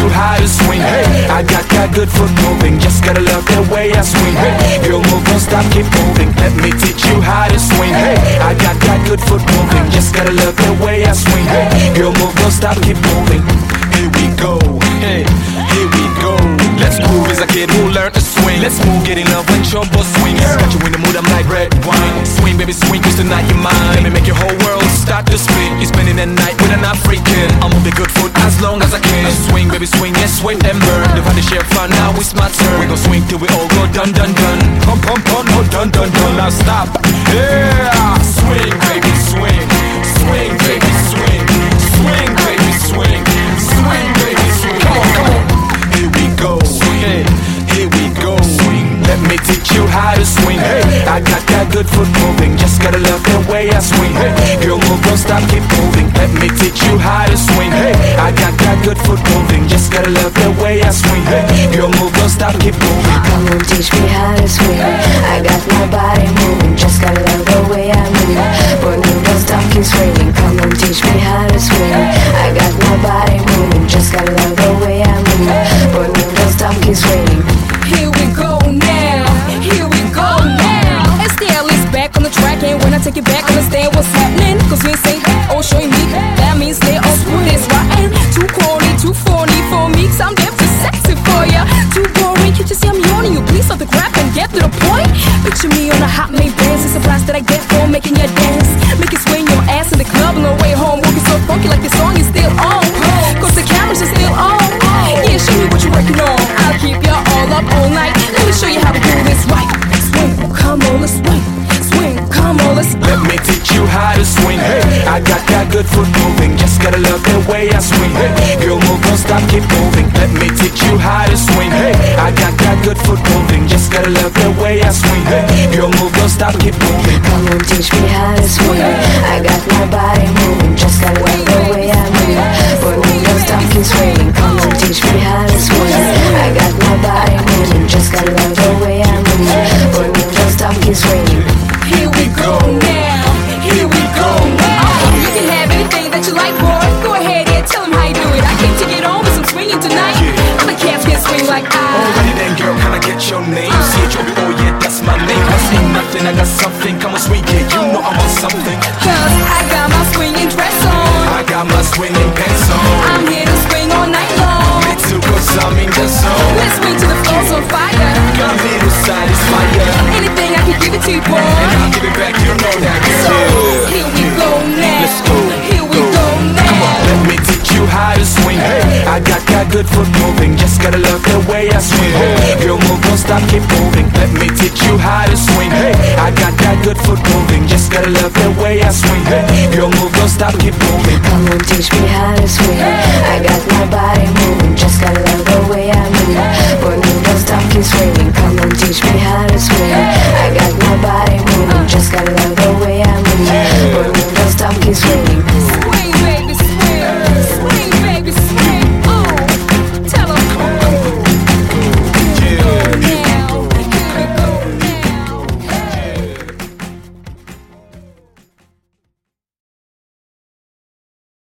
you how to swing. Hey, I got that good foot moving, just gotta love the way I swing. Hey, girl, move, don't stop, keep moving. Let me teach you how to swing. Hey, I got that good foot moving, just gotta love the way I swing. Hey, girl, move, don't stop, keep moving. Here we go, hey, here we go. Let's move as a kid who learned to swing. Let's move, get in love when trouble swings. Got you in the mood, I'm like red wine. Swing, baby, swing, cause tonight you're mine. Let me make your whole world start to spin. You're spending the night with an African. I'll move the good foot as long as I can. Swing, baby, swing, yes, swing and burn. They've had to share fun, now it's my turn. We gon' swing till we all go dun dun dun. Pump, pump, pump, no dun dun dun. Now stop, yeah. Swing, baby, swing. Swing, baby, swing. Swing, baby, swing. Swing, baby, swing. Come on, come on. Here we go, hey, here we go. Let me teach you how to swing. Hey, I got that good foot moving, just gotta love the way I swing. Hey, girl, move, don't stop, keep moving. Let me teach you how to swing. Hey, I got that good foot moving, just gotta love the way I swing. Hey, girl, move, don't stop, keep moving. Come on, teach me how to swing. I got my body moving, just gotta love the way I move. Boy, move, don't stop, keep swinging. Come on, teach me how to swing. I got my body moving, just gotta love the way I move. Boy, move, don't stop, keep swinging. Here we go now, here we go now. STL is back on the track, and when I take it back, understand what's happening. Cause we ain't say, oh, showing me, that means they all screw this right. Too corny, too phony for me, cause I'm damn too sexy for ya. Too boring, can't you see I'm yawning? You please stop the crap and get to the point. Picture me on a hot made dance, it's a blast that I get for making you dance. Make you swing your ass in the club on the way home, walking so funky like the song is still on. Cause the cameras are still on. Yeah, show me what you're working on. I'll keep ya all up all night. Let me show you how to do this right. Swing, come on, let's swing. Swing, come on, let's Let me teach you how to swing. Hey, I got that good foot moving, just gotta love the way I swing. Hey, girl, move, don't stop, keep moving. Let me teach you how to swing. Hey, I got that good foot moving, just gotta love the way I swing. Hey, girl, move, don't stop, keep moving. Come on, teach me how to swing. I got my body moving, just gotta love the way I move. Boy, move, don't stop, keep swinging. Come on, teach me how to swing. I got my body moving, just gotta love the way I move. Boy, move, don't stop, keep swinging. Here we go now, here we go now. You can have anything that you like, boy. Go ahead and tell them how you do it. I came to get on with some swinging tonight. Other cats can swing like I. Alrighty then, girl, can I get your name? C-H-O-B, oh yeah, that's my name. I say nothing, I got something. Come on, sweet kid, you know I want something. Cause I got my swinging dress on. I got my swinging pants on. I'm here to swing all night long. Me too, cause I'm in the zone. Let's swing till the floor's on fire. Come here to satisfy ya. Anything I can give it to you, boy. And I'll give it back, you know that, So, girl. here we go now. Let's go. Here we go now. Come on, let me teach you how to swing. Hey, I got that good foot moving, just gotta love the way I swing. Hey, girl, move, don't stop, keep moving. Let me teach you how to swing. Hey, I got that good foot moving, just gotta love the way I swing. Hey, girl, move, don't stop, keep moving. Come on, teach me how to swing. I got my body moving, just gotta love the way I move.